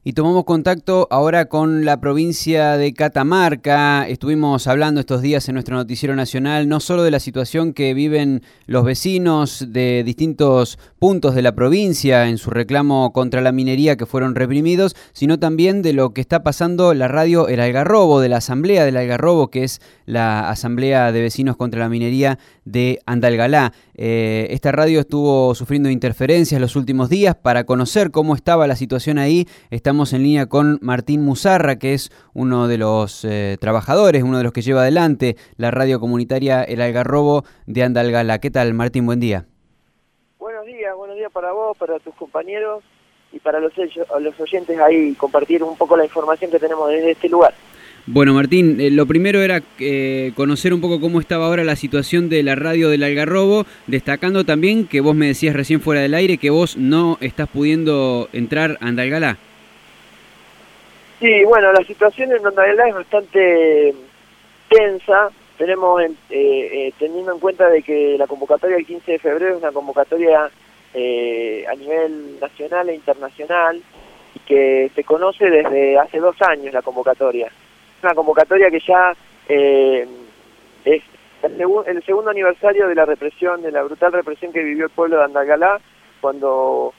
Y tomamos contacto ahora con la provincia de Catamarca. Estuvimos hablando estos días en nuestro noticiero nacional no solo de la situación que viven los vecinos de distintos puntos de la provincia en su reclamo contra la minería que fueron reprimidos, sino también de lo que está pasando la radio El Algarrobo, de la Asamblea del Algarrobo, que es la Asamblea de Vecinos contra la Minería de Andalgalá. Esta radio estuvo sufriendo interferencias los últimos días. Para conocer cómo estaba la situación ahí, estamos en línea con Martín Musarra, que es uno de los trabajadores, uno de los que lleva adelante la radio comunitaria El Algarrobo de Andalgalá. ¿Qué tal, Martín? Buen día. Buenos días para vos, para tus compañeros y para los oyentes ahí, compartir un poco la información que tenemos desde este lugar. Bueno, Martín, lo primero era conocer un poco cómo estaba ahora la situación de la radio del Algarrobo, destacando también que vos me decías recién fuera del aire que vos no estás pudiendo entrar a Andalgalá. Sí, bueno, la situación en Andalgalá es bastante tensa. Tenemos, teniendo en cuenta de que la convocatoria del 15 de febrero es una convocatoria a nivel nacional e internacional y que se conoce desde hace 2 años la convocatoria. Una convocatoria que ya es el segundo aniversario de la represión, de la brutal represión que vivió el pueblo de Andalgalá cuando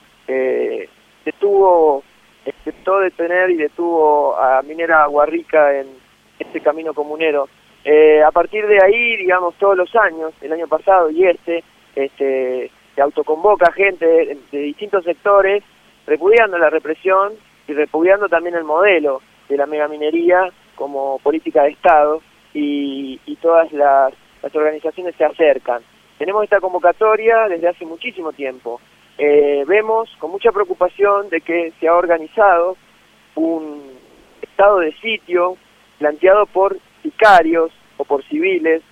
intentó detener y detuvo a Minera Aguarrica en este camino comunero. A partir de ahí, digamos, todos los años, el año pasado y se autoconvoca gente de distintos sectores repudiando la represión y repudiando también el modelo de la megaminería como política de Estado y todas las organizaciones se acercan. Tenemos esta convocatoria desde hace muchísimo tiempo. Vemos con mucha preocupación de que se ha organizado un estado de sitio planteado por sicarios o por civiles,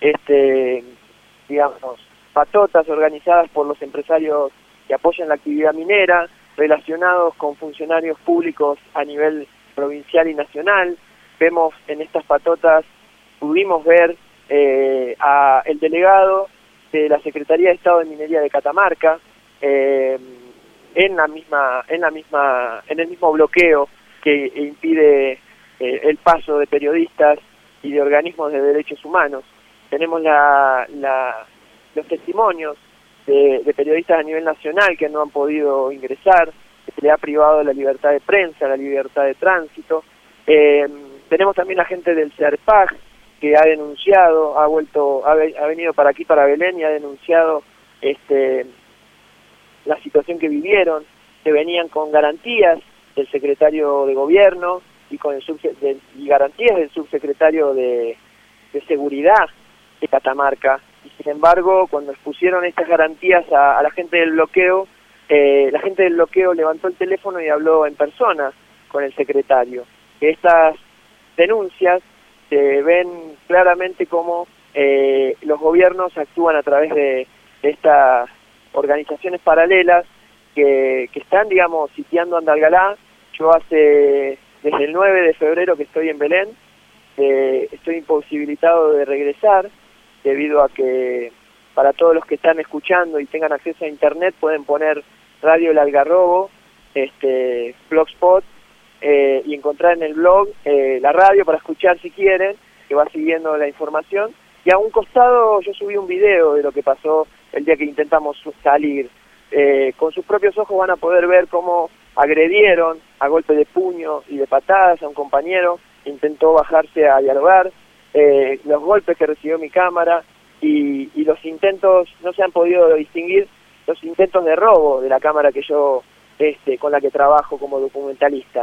digamos, patotas organizadas por los empresarios que apoyan la actividad minera, relacionados con funcionarios públicos a nivel provincial y nacional. Vemos en estas patotas, pudimos ver a el delegado de la Secretaría de Estado de Minería de Catamarca en el mismo bloqueo que impide el paso de periodistas y de organismos de derechos humanos. Tenemos los testimonios de periodistas a nivel nacional que no han podido ingresar, que se le ha privado la libertad de prensa, la libertad de tránsito. Tenemos también la gente del CERPAG que ha denunciado, ha venido para aquí, para Belén, y ha denunciado la situación que vivieron, que venían con garantías del secretario de gobierno y con y garantías del subsecretario de seguridad de Catamarca. Y sin embargo, cuando expusieron estas garantías a la gente del bloqueo, la gente del bloqueo levantó el teléfono y habló en persona con el secretario. Estas denuncias se ven claramente como los gobiernos actúan a través de estas organizaciones paralelas que están, digamos, sitiando Andalgalá. Yo desde el 9 de febrero que estoy en Belén, estoy imposibilitado de regresar debido a que para todos los que están escuchando y tengan acceso a internet pueden poner Radio El Algarrobo, Blogspot, y encontrar en el blog la radio para escuchar si quieren, que va siguiendo la información. Y a un costado yo subí un video de lo que pasó el día que intentamos salir. Con sus propios ojos van a poder ver cómo agredieron a golpe de puño y de patadas a un compañero que intentó bajarse a dialogar, los golpes que recibió mi cámara y los intentos, no se han podido distinguir los intentos de robo de la cámara que yo con la que trabajo como documentalista.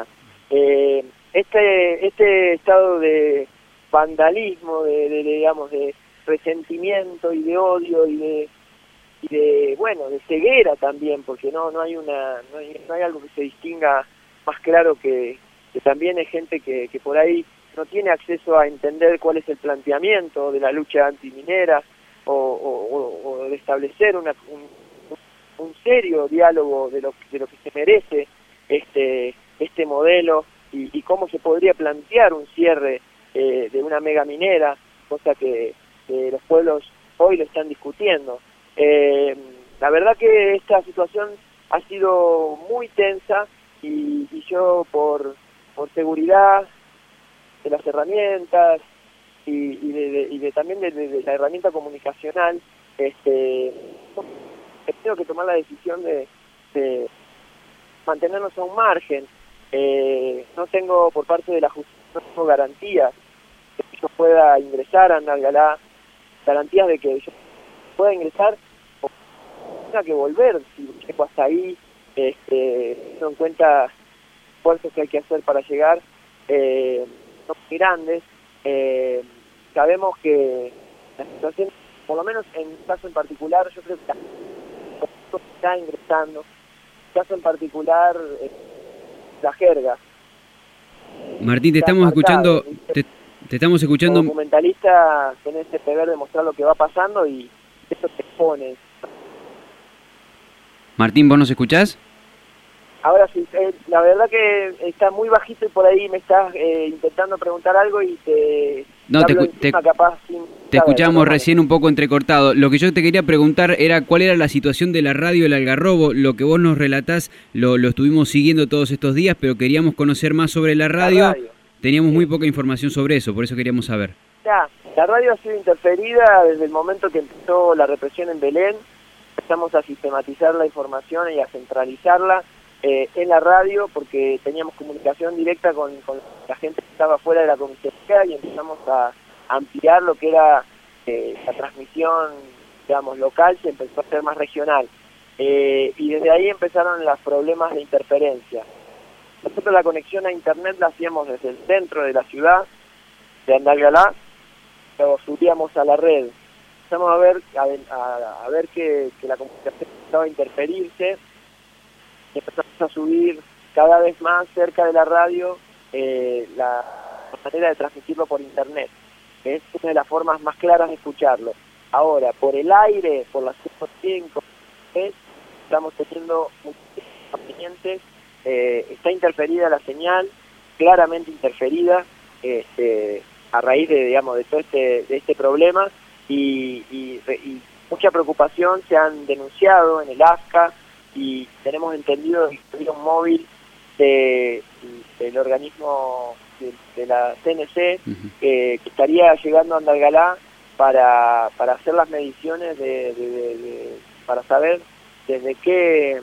Este estado de vandalismo, digamos, de resentimiento y de odio y de ceguera también, porque no hay algo que se distinga más claro que también hay gente que por ahí no tiene acceso a entender cuál es el planteamiento de la lucha antiminera o de establecer un serio diálogo de lo que se merece este modelo y cómo se podría plantear un cierre de una mega minera, cosa que los pueblos hoy lo están discutiendo. La verdad que esta situación ha sido muy tensa y yo por seguridad de las herramientas y también de la herramienta comunicacional, he tenido que tomar la decisión de mantenernos a un margen. No tengo por parte de la justicia, no tengo garantías de que yo pueda ingresar a Andalgalá, garantías de que yo pueda ingresar o tenga que volver si llego hasta ahí, teniendo en cuenta esfuerzos que hay que hacer para llegar, son muy grandes. Sabemos que la situación, por lo menos en un caso en particular, yo creo que está ingresando. En caso en particular, la jerga. Martín, te estamos escuchando, te estamos escuchando. Como documentalista tenés el deber de mostrar lo que va pasando y eso te expone. Martín, ¿vos nos escuchás? Ahora sí, la verdad que está muy bajito y por ahí me estás intentando preguntar algo y te escuchamos recién un poco entrecortado. Lo que yo te quería preguntar era cuál era la situación de la radio El Algarrobo. Lo que vos nos relatás lo estuvimos siguiendo todos estos días, pero queríamos conocer más sobre la radio. Teníamos muy poca información sobre eso, por eso queríamos saber. Ya, la radio ha sido interferida desde el momento que empezó la represión en Belén. Empezamos a sistematizar la información y a centralizarla en la radio, porque teníamos comunicación directa con la gente que estaba fuera de la comisaría y empezamos a ampliar lo que era la transmisión, digamos, local, se empezó a hacer más regional. Y desde ahí empezaron los problemas de interferencia. Nosotros la conexión a internet la hacíamos desde el centro de la ciudad, de Andalgalá, lo subíamos a la red. Empezamos a ver que la comunicación empezaba a interferirse, y empezamos a subir cada vez más cerca de la radio la manera de transmitirlo por internet. Es una de las formas más claras de escucharlo. Ahora, por el aire, por las 105, estamos teniendo muchos inconvenientes. Está interferida la señal, claramente interferida, a raíz de todo este problema, y mucha preocupación. Se han denunciado en el ASCA y tenemos entendido que había un móvil del organismo de la CNC que estaría llegando a Andalgalá para hacer las mediciones para saber desde qué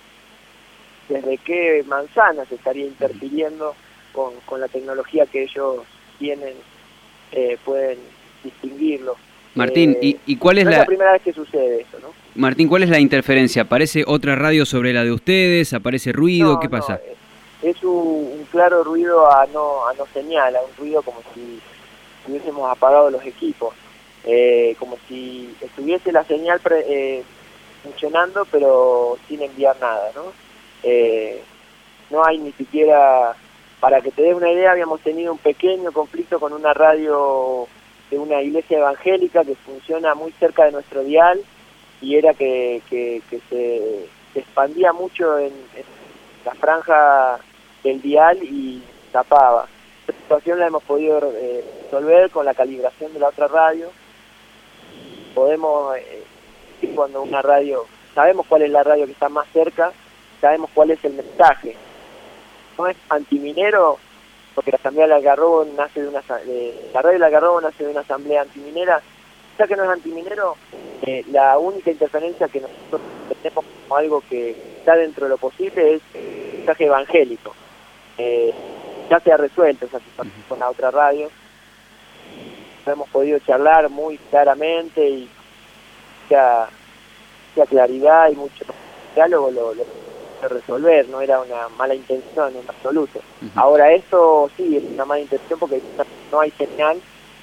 manzana se estaría interfiriendo con la tecnología que ellos tienen, pueden distinguirlo. Martín, ¿y cuál es no es la primera vez que sucede eso, ¿no? Martín, ¿cuál es la interferencia? ¿Aparece otra radio sobre la de ustedes? ¿Aparece ruido? ¿Qué pasa? Es un claro ruido a no señal, un ruido como si hubiésemos apagado los equipos, como si estuviese la señal funcionando pero sin enviar nada, ¿no? No hay ni siquiera, para que te des una idea, habíamos tenido un pequeño conflicto con una radio de una iglesia evangélica que funciona muy cerca de nuestro dial, y era que se expandía mucho en la franja del dial y tapaba. Esta situación la hemos podido resolver con la calibración de la otra radio. Podemos, cuando una radio, sabemos cuál es la radio que está más cerca, sabemos cuál es el mensaje. No es antiminero, porque la Asamblea del Algarrobo nace la radio del Algarrobo nace de una asamblea antiminera. Ya que no es antiminero, la única interferencia que nosotros tenemos como algo que está dentro de lo posible es el mensaje evangélico. Ya se ha resuelto esa situación con la otra radio. Hemos podido charlar muy claramente y mucha claridad y mucho diálogo lo resolver, no era una mala intención en absoluto. Ahora eso sí es una mala intención porque no hay señal.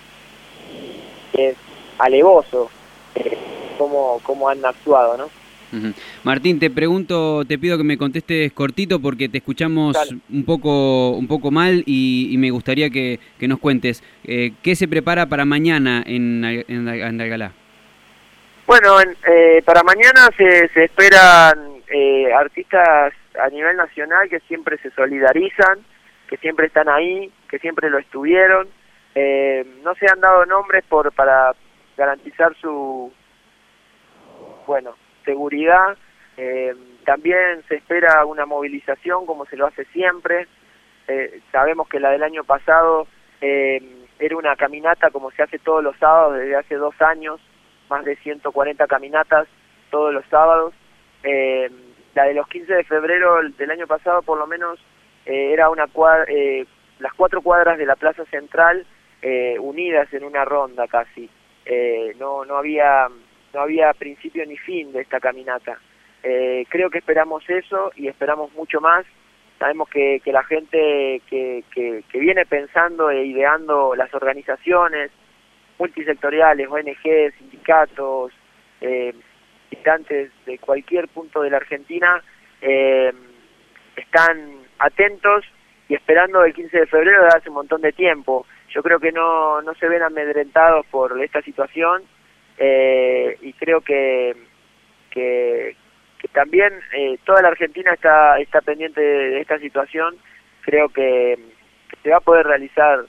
Es alevoso cómo han actuado, ¿no? Martín, te pido que me contestes cortito porque te escuchamos un poco mal y me gustaría que nos cuentes qué se prepara para mañana en Andalgalá. Bueno, para mañana se esperan artistas a nivel nacional que siempre se solidarizan, que siempre están ahí, que siempre lo estuvieron. No se han dado nombres para garantizar su seguridad. también se espera una movilización como se lo hace siempre. Sabemos que la del año pasado era una caminata como se hace todos los sábados desde hace 2 años, más de 140 caminatas todos los sábados. La de los 15 de febrero del año pasado por lo menos era las 4 cuadras de la Plaza Central unidas en una ronda casi. No había principio ni fin de esta caminata. Creo que esperamos eso y esperamos mucho más. Sabemos que la gente que viene pensando e ideando las organizaciones multisectoriales, ONG, sindicatos, militantes de cualquier punto de la Argentina, están atentos y esperando el 15 de febrero de hace un montón de tiempo. Yo creo que no se ven amedrentados por esta situación y creo que también toda la Argentina está pendiente de esta situación. Creo que se va a poder realizar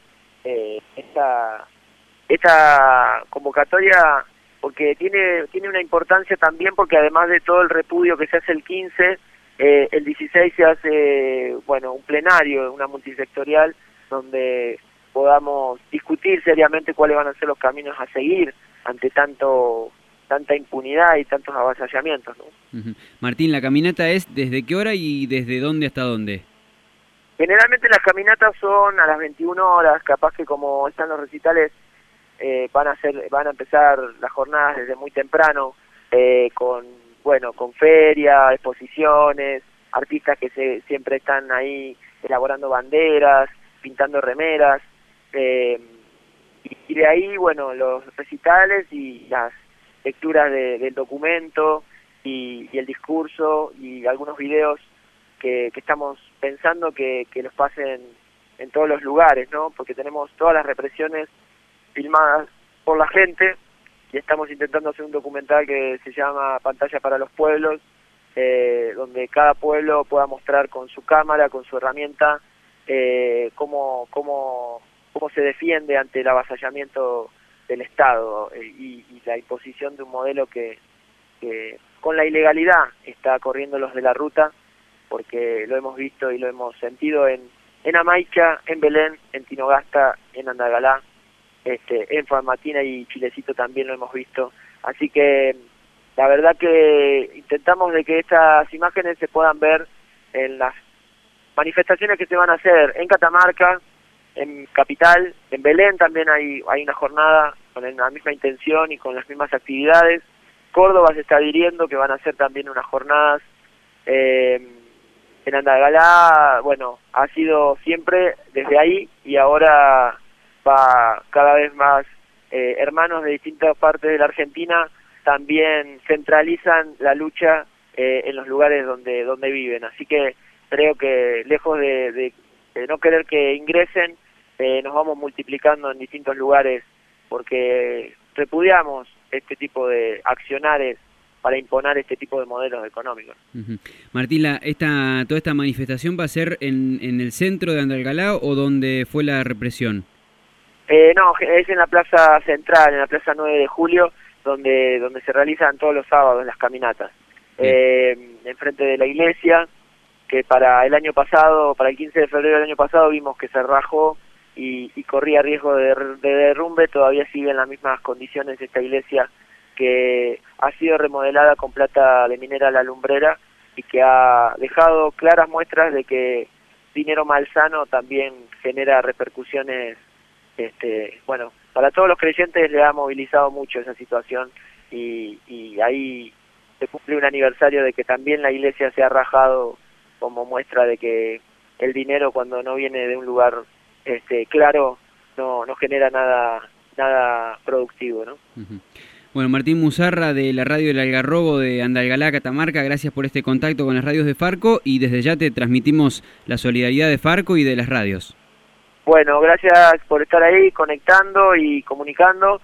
esta convocatoria porque tiene una importancia también, porque además de todo el repudio que se hace el 15, el 16 se hace un plenario, una multisectorial, donde podamos discutir seriamente cuáles van a ser los caminos a seguir ante tanta impunidad y tantos avasallamientos, ¿no? Martín, ¿la caminata es desde qué hora y desde dónde hasta dónde? Generalmente las caminatas son a las 21 horas, capaz que como están los recitales, van a empezar las jornadas desde muy temprano, con feria, exposiciones, artistas que siempre están ahí elaborando banderas, pintando remeras, y de ahí, los recitales y las lecturas del documento y el discurso y algunos videos que estamos pensando que los pasen en todos los lugares, ¿no? Porque tenemos todas las represiones filmadas por la gente y estamos intentando hacer un documental que se llama Pantalla para los Pueblos, donde cada pueblo pueda mostrar con su cámara, con su herramienta, cómo se defiende ante el avasallamiento del Estado y la imposición de un modelo que con la ilegalidad está corriendo los de la ruta, porque lo hemos visto y lo hemos sentido en Amaicha, en Belén, en Tinogasta, en Andalgalá, en Famatina y Chilecito también lo hemos visto. Así que la verdad que intentamos de que estas imágenes se puedan ver en las manifestaciones que se van a hacer en Catamarca, en Capital, en Belén también hay una jornada con la misma intención y con las mismas actividades. Córdoba se está adhiriendo que van a hacer también unas jornadas. En Andalgalá, ha sido siempre desde ahí y ahora va cada vez más. Hermanos de distintas partes de la Argentina también centralizan la lucha en los lugares donde viven. Así que creo que lejos de no querer que ingresen, nos vamos multiplicando en distintos lugares porque repudiamos este tipo de accionares para imponer este tipo de modelos económicos. Martín, ¿toda esta manifestación va a ser en el centro de Andalgalá o donde fue la represión? No, es en la Plaza Central, en la Plaza 9 de Julio, donde se realizan todos los sábados las caminatas. Enfrente de la iglesia, que para el año pasado, para el 15 de febrero del año pasado, vimos que se rajó y corría riesgo de derrumbe. Todavía sigue en las mismas condiciones esta iglesia, que ha sido remodelada con plata de Minera La Lumbrera y que ha dejado claras muestras de que dinero malsano también genera repercusiones. Para todos los creyentes le ha movilizado mucho esa situación y ahí se cumple un aniversario de que también la iglesia se ha rajado como muestra de que el dinero, cuando no viene de un lugar claro, no genera nada productivo, ¿no? Bueno, Martín Musarra de la radio del Algarrobo de Andalgalá, Catamarca, gracias por este contacto con las radios de Farco y desde ya te transmitimos la solidaridad de Farco y de las radios. Bueno, gracias por estar ahí conectando y comunicando,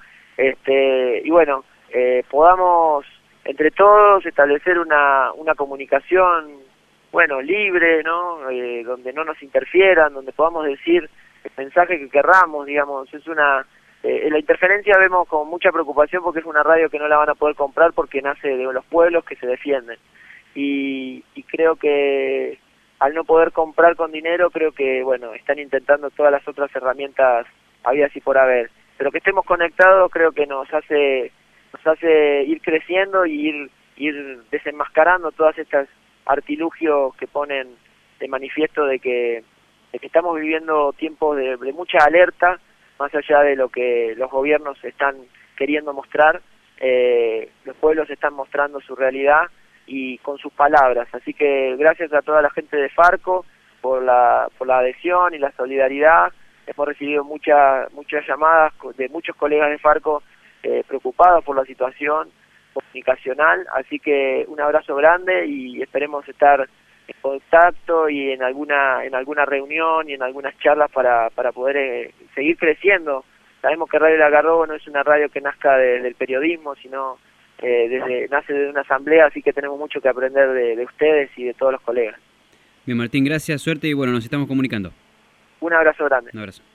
podamos entre todos establecer una comunicación, libre, ¿no? Donde no nos interfieran, donde podamos decir el mensaje que querramos, digamos. La interferencia vemos con mucha preocupación porque es una radio que no la van a poder comprar porque nace de los pueblos que se defienden. y creo que al no poder comprar con dinero, creo que, bueno, están intentando todas las otras herramientas habidas y por haber. Pero que estemos conectados creo que nos hace ir creciendo y ir desenmascarando todas estas artilugios que ponen de manifiesto de que estamos viviendo tiempos de mucha alerta, más allá de lo que los gobiernos están queriendo mostrar. Los pueblos están mostrando su realidad y con sus palabras, así que gracias a toda la gente de Farco por la adhesión y la solidaridad. Hemos recibido muchas llamadas de muchos colegas de Farco preocupados por la situación comunicacional, así que un abrazo grande y esperemos estar en contacto y en alguna reunión y en algunas charlas para poder seguir creciendo. Sabemos que Radio El Algarrobo no es una radio que nazca del periodismo, sino nace de una asamblea, así que tenemos mucho que aprender de ustedes y de todos los colegas. Bien, Martín, gracias, suerte y bueno, nos estamos comunicando. Un abrazo grande. Un abrazo.